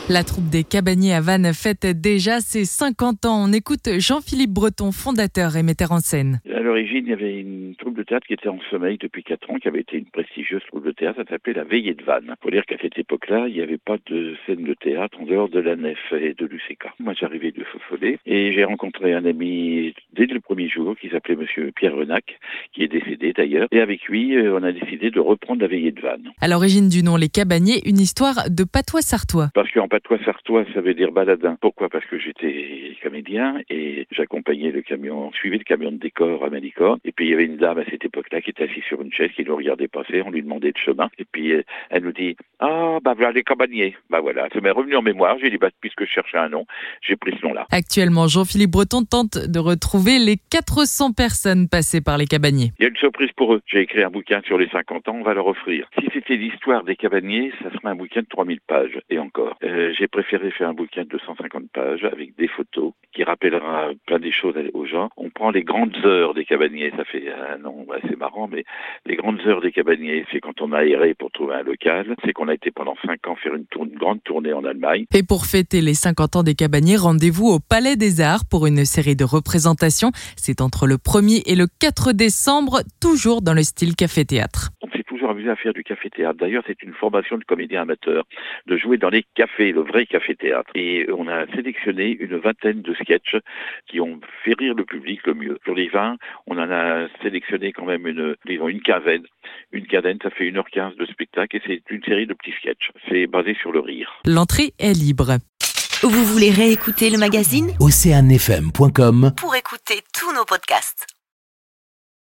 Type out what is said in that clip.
La troupe des Cabaniers à Vannes fête déjà ses 50 ans. On écoute Jean-Philippe Breton, fondateur et metteur en scène. À l'origine, il y avait une troupe de théâtre qui était en sommeil depuis 4 ans, qui avait été une prestigieuse troupe de théâtre, ça s'appelait la Veillée de Vannes. Il faut dire qu'à cette époque-là, il n'y avait pas de scène de théâtre en dehors de la nef et de l'UCK. Moi, j'arrivais de Foffollet et j'ai rencontré un ami dès le premier jour qui s'appelait monsieur Pierre Renac, qui est décédé d'ailleurs. Et avec lui, on a décidé de reprendre la Veillée de Vannes. À l'origine du nom Les Cabaniers, une histoire de patois sartois. Parce qu'en patois sartois, ça veut dire baladin. Pourquoi ? Parce que j'étais comédien et j'accompagnais le camion, suivais le camion de décor à Malicorne. Et puis il y avait une dame à cette époque-là qui était assise sur une chaise, qui nous regardait passer, on lui demandait le chemin. Et puis elle nous dit « Ah, bah voilà les Cabaniers ». Bah voilà, ça m'est revenu en mémoire. J'ai dit « puisque je cherchais un nom, j'ai pris ce nom-là ». Actuellement, Jean-Philippe Breton tente de retrouver les 400 personnes passées par les Cabaniers. Il y a une surprise pour eux. J'ai écrit un bouquin sur les 50 ans, on va leur offrir. Si c'était l'histoire des Cabaniers, ça serait un bouquin de 3000 pages et encore. J'ai préféré faire un bouquin de 250 pages avec des photos qui rappellera plein des choses aux gens. On prend les grandes heures des Cabaniers, ça fait un nom assez marrant, mais les grandes heures des Cabaniers, c'est quand on a erré pour trouver un local, c'est qu'on a été pendant 5 ans faire une grande tournée en Allemagne. Et pour fêter les 50 ans des Cabaniers, rendez-vous au Palais des Arts pour une série de représentations. C'est entre le 1er et le 4 décembre, toujours dans le style café-théâtre. On s'est toujours amusé à faire du café-théâtre. D'ailleurs, c'est une formation de comédien amateur, de jouer dans les cafés, le vrai café-théâtre. Et on a sélectionné une vingtaine de sketchs qui ont fait rire le public le mieux. Sur les 20, on en a sélectionné quand même une quinzaine. Une quinzaine, ça fait 1h15 de spectacle et c'est une série de petits sketchs. C'est basé sur le rire. L'entrée est libre. Vous voulez réécouter le magazine ? Oceanfm.com Pour écouter tous nos podcasts.